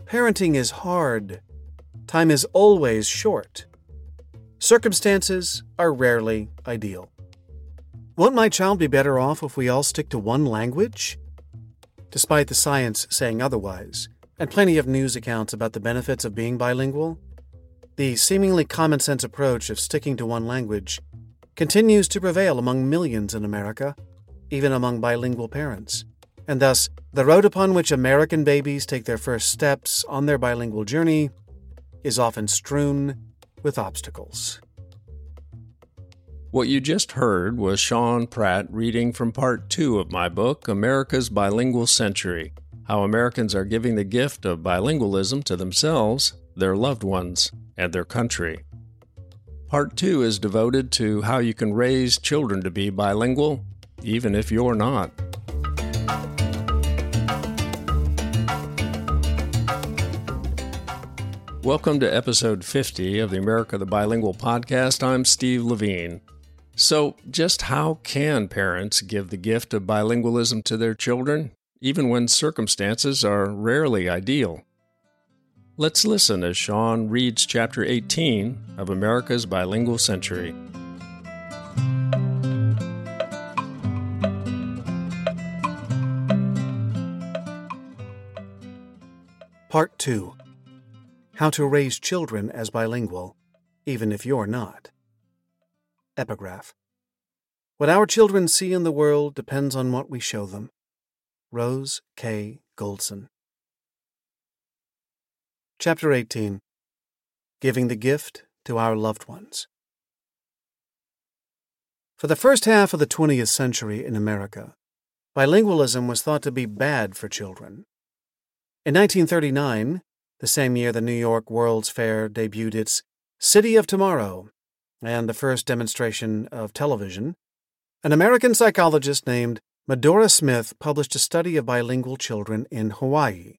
Parenting is hard. Time is always short. Circumstances are rarely ideal. Won't my child be better off if we all stick to one language? Despite the science saying otherwise, and plenty of news accounts about the benefits of being bilingual, the seemingly common-sense approach of sticking to one language continues to prevail among millions in America, even among bilingual parents. And thus, the road upon which American babies take their first steps on their bilingual journey is often strewn with obstacles. What you just heard was Sean Pratt reading from Part 2 of my book, America's Bilingual Century: How Americans Are Giving the Gift of Bilingualism to Themselves, Their Loved Ones, and Their Country. Part 2 is devoted to how you can raise children to be bilingual, even if you're not. Welcome to episode 50 of the America the Bilingual podcast. I'm Steve Levine. So, just how can parents give the gift of bilingualism to their children, even when circumstances are rarely ideal? Let's listen as Sean reads Chapter 18 of America's Bilingual Century. Part 2. How to raise children as bilingual, even if you're not. Epigraph. What our children see in the world depends on what we show them. Rose K. Goldson. Chapter 18. Giving the Gift to Our Loved Ones. For the first half of the 20th century in America, bilingualism was thought to be bad for children. In 1939, the same year the New York World's Fair debuted its City of Tomorrow and the first demonstration of television, an American psychologist named Medora Smith published a study of bilingual children in Hawaii.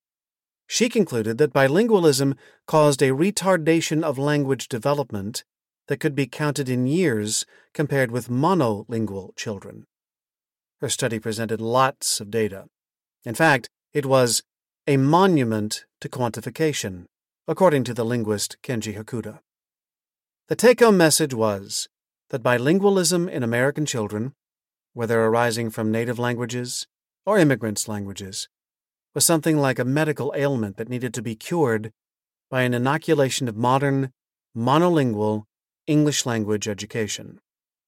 She concluded that bilingualism caused a retardation of language development that could be counted in years compared with monolingual children. Her study presented lots of data. In fact, it was a monument to quantification, according to the linguist Kenji Hakuda. The take-home message was that bilingualism in American children, whether arising from native languages or immigrants' languages, was something like a medical ailment that needed to be cured by an inoculation of modern, monolingual English language education.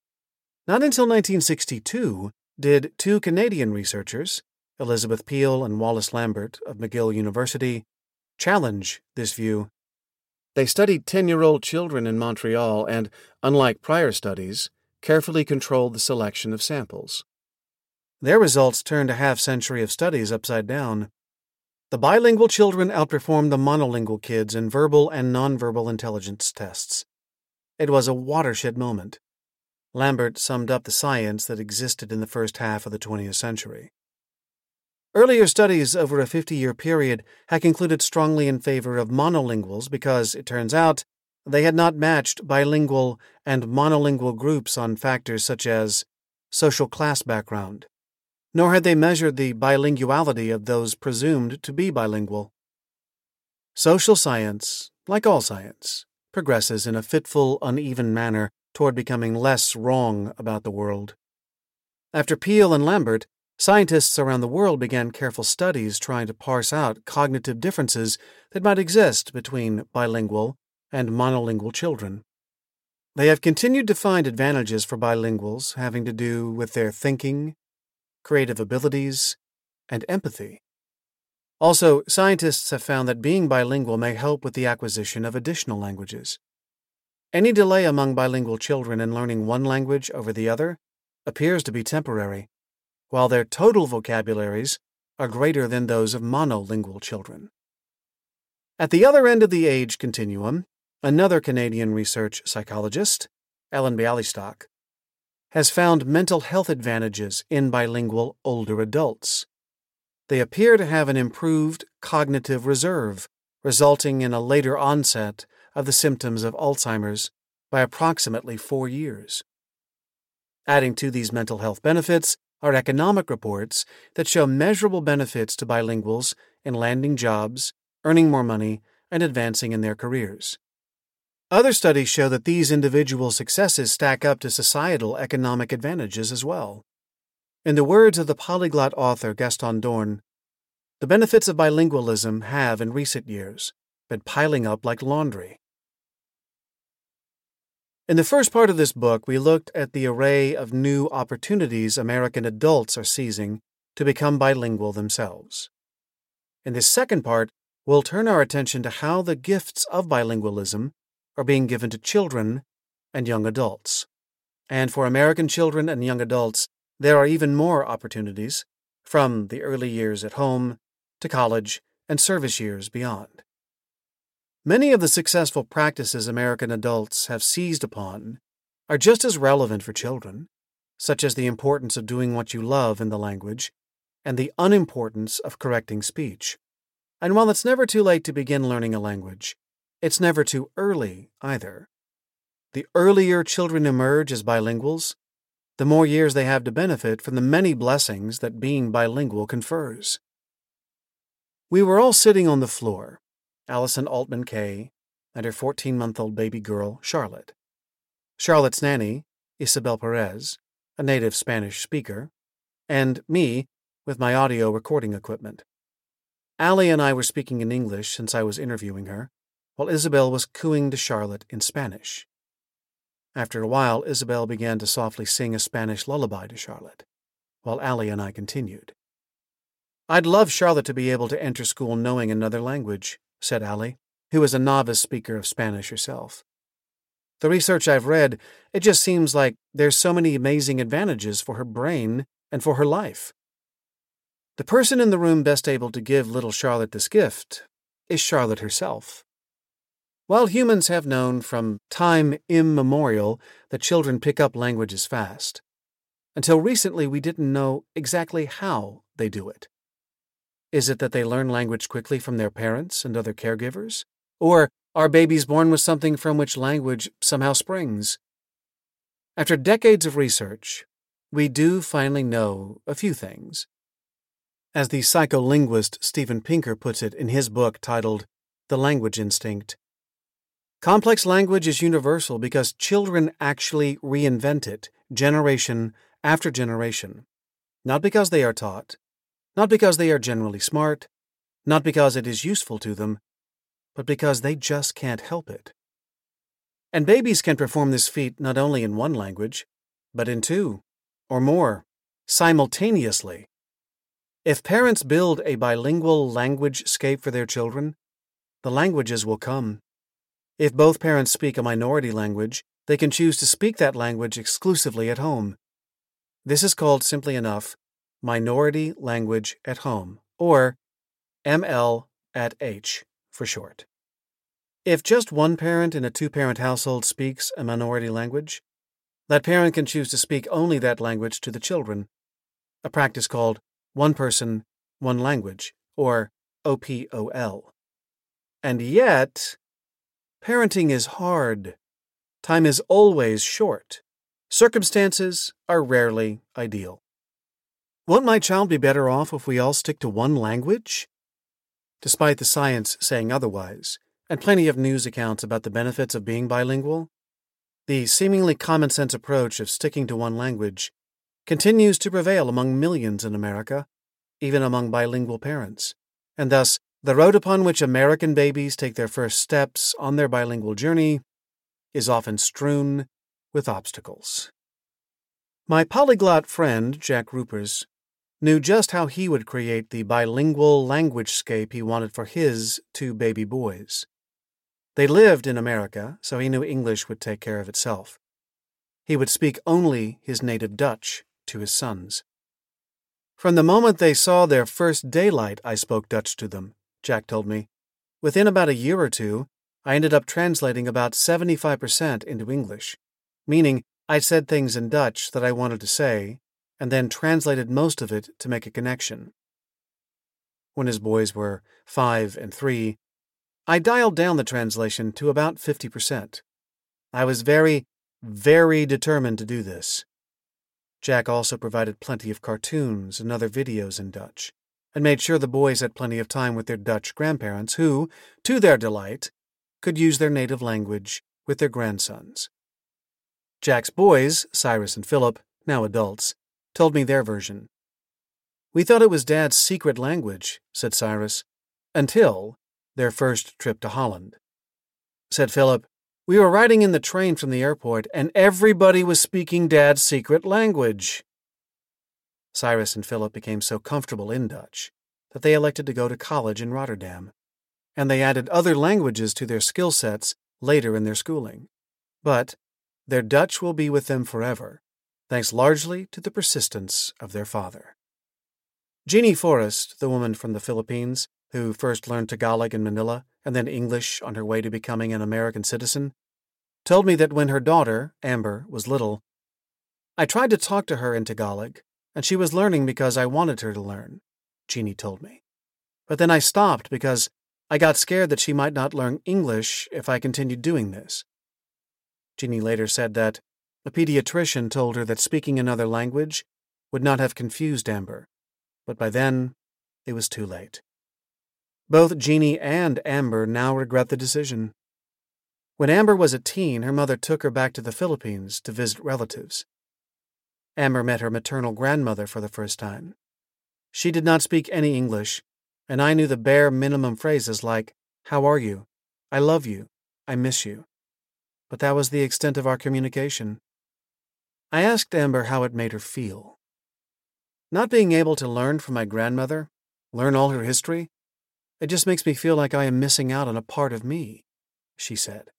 Not until 1962 did two Canadian researchers, Elizabeth Peel and Wallace Lambert of McGill University, challenge this view. They studied 10-year-old children in Montreal and, unlike prior studies, carefully controlled the selection of samples. Their results turned a half-century of studies upside down. The bilingual children outperformed the monolingual kids in verbal and nonverbal intelligence tests. It was a watershed moment. Lambert summed up the science that existed in the first half of the 20th century. Earlier studies over a 50-year period had concluded strongly in favor of monolinguals because, it turns out, they had not matched bilingual and monolingual groups on factors such as social class background, nor had they measured the bilinguality of those presumed to be bilingual. Social science, like all science, progresses in a fitful, uneven manner toward becoming less wrong about the world. After Peel and Lambert, scientists around the world began careful studies trying to parse out cognitive differences that might exist between bilingual and monolingual children. They have continued to find advantages for bilinguals having to do with their thinking, creative abilities, and empathy. Also, scientists have found that being bilingual may help with the acquisition of additional languages. Any delay among bilingual children in learning one language over the other appears to be temporary, while their total vocabularies are greater than those of monolingual children. At the other end of the age continuum, another Canadian research psychologist, Ellen Bialystok, has found mental health advantages in bilingual older adults. They appear to have an improved cognitive reserve, resulting in a later onset of the symptoms of Alzheimer's by approximately 4 years. Adding to these mental health benefits are economic reports that show measurable benefits to bilinguals in landing jobs earning more money, and advancing in their careers. Other studies show that these individual successes stack up to societal economic advantages as well. In the words of the polyglot author Gaston Dorn, the benefits of bilingualism have, in recent years, been piling up like laundry. In the first part of this book, we looked at the array of new opportunities American adults are seizing to become bilingual themselves. In this second part, we'll turn our attention to how the gifts of bilingualism are being given to children and young adults. And for American children and young adults, there are even more opportunities, from the early years at home to college and service years beyond. Many of the successful practices American adults have seized upon are just as relevant for children, such as the importance of doing what you love in the language and the unimportance of correcting speech. And while it's never too late to begin learning a language, it's never too early either. The earlier children emerge as bilinguals, the more years they have to benefit from the many blessings that being bilingual confers. We were all sitting on the floor, Allison Altman Kay and her 14-month-old baby girl, Charlotte. Charlotte's nanny, Isabel Perez, a native Spanish speaker, and me with my audio recording equipment. Allie and I were speaking in English since I was interviewing her, while Isabel was cooing to Charlotte in Spanish. After a while, Isabel began to softly sing a Spanish lullaby to Charlotte, while Allie and I continued. "I'd love Charlotte to be able to enter school knowing another language," said Allie, who is a novice speaker of Spanish herself. "The research I've read, it just seems like there's so many amazing advantages for her brain and for her life." The person in the room best able to give little Charlotte this gift is Charlotte herself. While humans have known from time immemorial that children pick up languages fast, until recently we didn't know exactly how they do it. Is it that they learn language quickly from their parents and other caregivers? Or are babies born with something from which language somehow springs? After decades of research, we do finally know a few things. As the psycholinguist Steven Pinker puts it in his book titled The Language Instinct, complex language is universal because children actually reinvent it generation after generation, not because they are taught, not because they are generally smart, not because it is useful to them, but because they just can't help it. And babies can perform this feat not only in one language, but in two or more, simultaneously. If parents build a bilingual language-scape for their children, the languages will come. If both parents speak a minority language, they can choose to speak that language exclusively at home. This is called, simply enough, Minority Language at Home, or ML@H for short. If just one parent in a two-parent household speaks a minority language, that parent can choose to speak only that language to the children, a practice called One Person, One Language, or OPOL. And yet, parenting is hard. Time is always short. Circumstances are rarely ideal. Won't my child be better off if we all stick to one language? Despite the science saying otherwise, and plenty of news accounts about the benefits of being bilingual, the seemingly common-sense approach of sticking to one language continues to prevail among millions in America, even among bilingual parents, and thus the road upon which American babies take their first steps on their bilingual journey is often strewn with obstacles. My polyglot friend, Jack Rupers, knew just how he would create the bilingual language-scape he wanted for his two baby boys. They lived in America, so he knew English would take care of itself. He would speak only his native Dutch to his sons. From the moment they saw their first daylight, I spoke Dutch to them, Jack told me. Within about a year or two, I ended up translating about 75% into English, meaning I said things in Dutch that I wanted to say, and then translated most of it to make a connection. When his boys were 5 and 3, I dialed down the translation to about 50%. I was very, very determined to do this. Jack also provided plenty of cartoons and other videos in Dutch, and made sure the boys had plenty of time with their Dutch grandparents who, to their delight, could use their native language with their grandsons. Jack's boys, Cyrus and Philip, now adults, told me their version. "We thought it was Dad's secret language," said Cyrus, "until their first trip to Holland." Said Philip, "We were riding in the train from the airport, and everybody was speaking Dad's secret language." Cyrus and Philip became so comfortable in Dutch that they elected to go to college in Rotterdam, and they added other languages to their skill sets later in their schooling. But their Dutch will be with them forever, thanks largely to the persistence of their father. Jeannie Forrest, the woman from the Philippines, who first learned Tagalog in Manila and then English on her way to becoming an American citizen, told me that when her daughter, Amber, was little, "I tried to talk to her in Tagalog, and she was learning because I wanted her to learn," Jeannie told me. "But then I stopped because I got scared that she might not learn English if I continued doing this." Jeannie later said that a pediatrician told her that speaking another language would not have confused Amber, but by then it was too late. Both Jeannie and Amber now regret the decision. When Amber was a teen, her mother took her back to the Philippines to visit relatives. Amber met her maternal grandmother for the first time. She did not speak any English, and I knew the bare minimum phrases like, "How are you? I love you. I miss you." But that was the extent of our communication. I asked Amber how it made her feel. "Not being able to learn from my grandmother, learn all her history, it just makes me feel like I am missing out on a part of me," she said.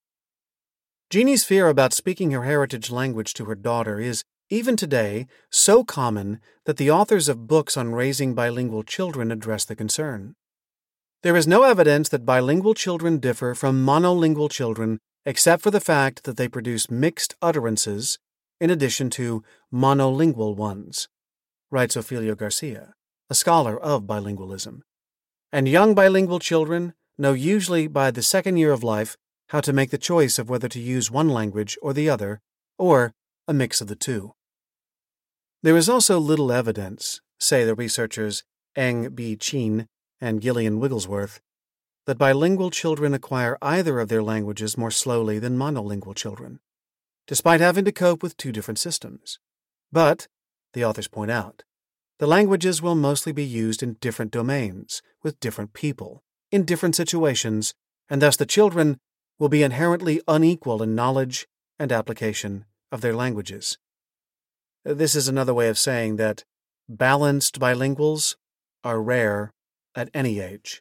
Jeannie's fear about speaking her heritage language to her daughter is, even today, so common that the authors of books on raising bilingual children address the concern. There is no evidence that bilingual children differ from monolingual children except for the fact that they produce mixed utterances in addition to monolingual ones, writes Ofelio Garcia, a scholar of bilingualism. And young bilingual children know usually by the second year of life how to make the choice of whether to use one language or the other, or a mix of the two. There is also little evidence, say the researchers Eng B. Chin and Gillian Wigglesworth, that bilingual children acquire either of their languages more slowly than monolingual children, despite having to cope with two different systems. But, the authors point out, the languages will mostly be used in different domains, with different people, in different situations, and thus the children will be inherently unequal in knowledge and application of their languages. This is another way of saying that balanced bilinguals are rare at any age.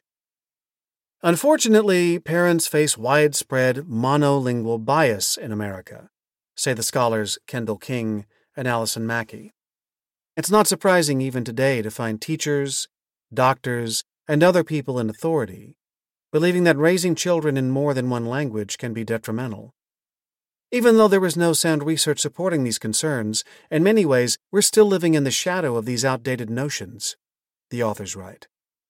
Unfortunately, parents face widespread monolingual bias in America, say the scholars Kendall King and Allison Mackey. It's not surprising even today to find teachers, doctors, and other people in authority believing that raising children in more than one language can be detrimental. Even though there is no sound research supporting these concerns, in many ways we're still living in the shadow of these outdated notions, the authors write.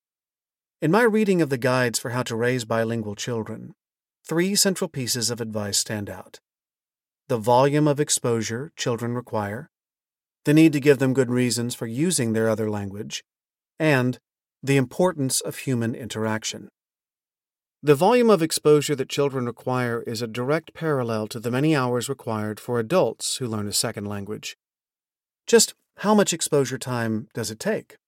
In my reading of the guides for how to raise bilingual children, 3 central pieces of advice stand out: the volume of exposure children require, the need to give them good reasons for using their other language, and the importance of human interaction. The volume of exposure that children require is a direct parallel to the many hours required for adults who learn a second language. Just how much exposure time does it take?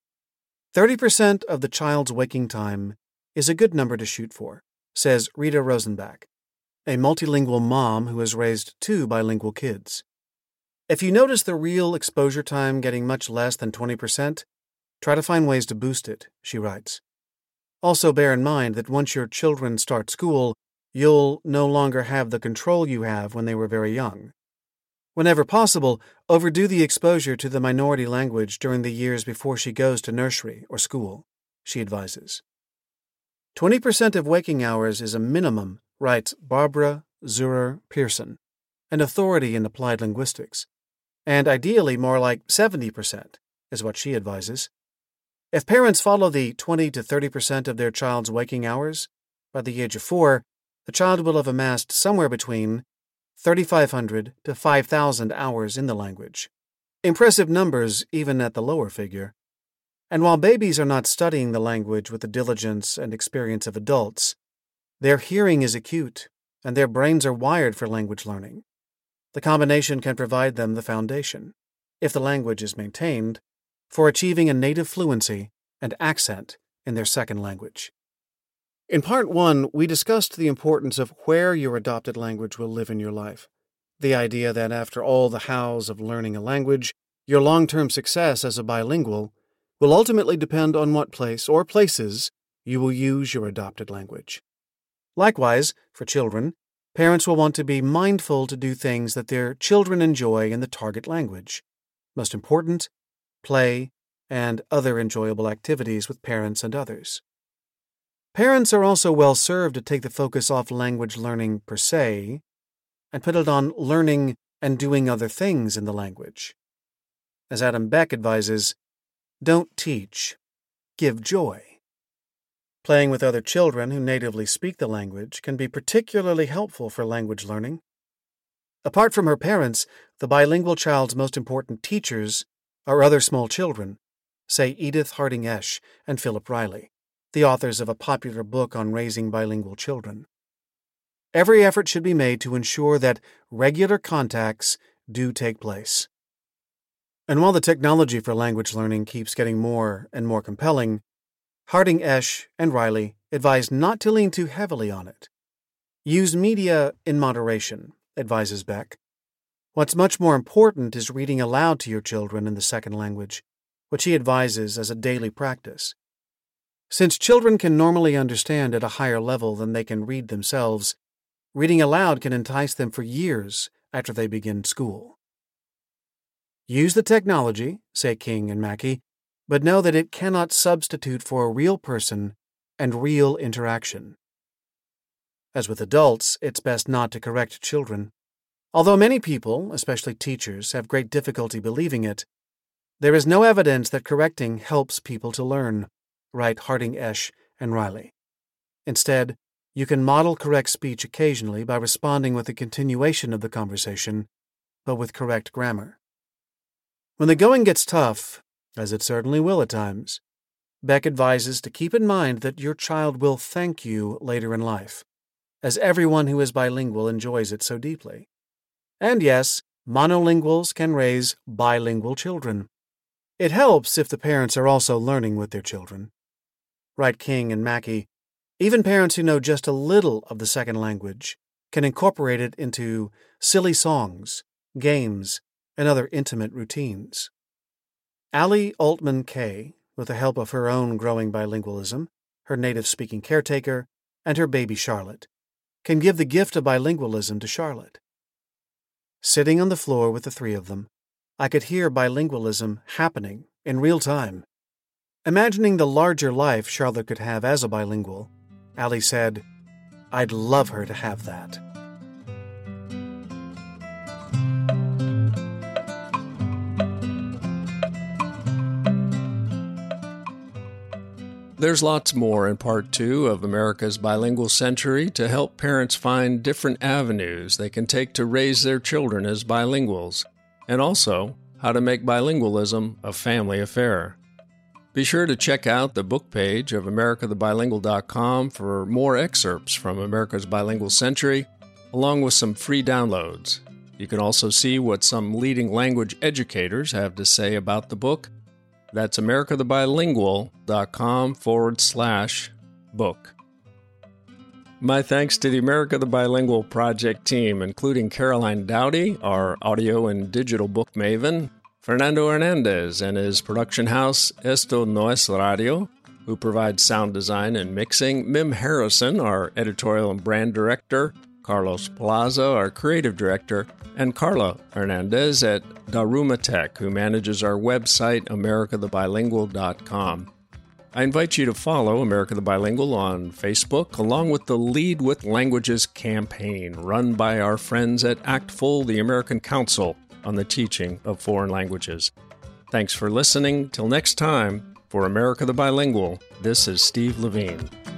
30% of the child's waking time is a good number to shoot for, says Rita Rosenbach, a multilingual mom who has raised 2 bilingual kids. If you notice the real exposure time getting much less than 20%, try to find ways to boost it, she writes. Also bear in mind that once your children start school, you'll no longer have the control you have when they were very young. Whenever possible, overdo the exposure to the minority language during the years before she goes to nursery or school, she advises. 20% of waking hours is a minimum, writes Barbara Zurer Pearson, an authority in applied linguistics, and ideally more like 70% is what she advises. If parents follow the 20 to 30% of their child's waking hours, by the age of 4, the child will have amassed somewhere between 3,500 to 5,000 hours in the language. Impressive numbers even at the lower figure. And while babies are not studying the language with the diligence and experience of adults, their hearing is acute, and their brains are wired for language learning. The combination can provide them the foundation, if the language is maintained, for achieving a native fluency and accent in their second language. In Part 1, we discussed the importance of where your adopted language will live in your life. The idea that after all the hows of learning a language, your long-term success as a bilingual will ultimately depend on what place or places you will use your adopted language. Likewise, for children, parents will want to be mindful to do things that their children enjoy in the target language. Most important, play and other enjoyable activities with parents and others. Parents are also well served to take the focus off language learning per se and put it on learning and doing other things in the language. As Adam Beck advises, don't teach, give joy. Playing with other children who natively speak the language can be particularly helpful for language learning. Apart from her parents, the bilingual child's most important teachers are other small children, say Edith Harding Esch and Philip Riley, the authors of a popular book on raising bilingual children. Every effort should be made to ensure that regular contacts do take place. And while the technology for language learning keeps getting more and more compelling, Harding Esch and Riley advise not to lean too heavily on it. Use media in moderation, advises Beck. What's much more important is reading aloud to your children in the second language, which he advises as a daily practice. Since children can normally understand at a higher level than they can read themselves, reading aloud can entice them for years after they begin school. Use the technology, say King and Mackey, but know that it cannot substitute for a real person and real interaction. As with adults, it's best not to correct children. Although many people, especially teachers, have great difficulty believing it, there is no evidence that correcting helps people to learn, write Harding Esch and Riley. Instead, you can model correct speech occasionally by responding with a continuation of the conversation, but with correct grammar. When the going gets tough, as it certainly will at times, Beck advises to keep in mind that your child will thank you later in life, as everyone who is bilingual enjoys it so deeply. And yes, monolinguals can raise bilingual children. It helps if the parents are also learning with their children. Write King and Mackey, even parents who know just a little of the second language can incorporate it into silly songs, games, and other intimate routines. Allie Altman Kay, with the help of her own growing bilingualism, her native-speaking caretaker, and her baby Charlotte, can give the gift of bilingualism to Charlotte. Sitting on the floor with the three of them, I could hear bilingualism happening in real time. Imagining the larger life Charlotte could have as a bilingual, Allie said, "I'd love her to have that." There's lots more in Part 2 of America's Bilingual Century to help parents find different avenues they can take to raise their children as bilinguals, and also how to make bilingualism a family affair. Be sure to check out the book page of americathebilingual.com for more excerpts from America's Bilingual Century, along with some free downloads. You can also see what some leading language educators have to say about the book. That's americathebilingual.com/book. My thanks to the America the Bilingual project team, including Caroline Dowdy, our audio and digital book maven, Fernando Hernandez and his production house, Esto No Es Radio, who provides sound design and mixing, Mim Harrison, our editorial and brand director, Carlos Plaza, our creative director, and Carla Hernandez at Daruma Tech, who manages our website, americathebilingual.com. I invite you to follow America the Bilingual on Facebook, along with the Lead with Languages campaign run by our friends at ACTFL, the American Council on the Teaching of Foreign Languages. Thanks for listening. Till next time, for America the Bilingual, this is Steve Levine.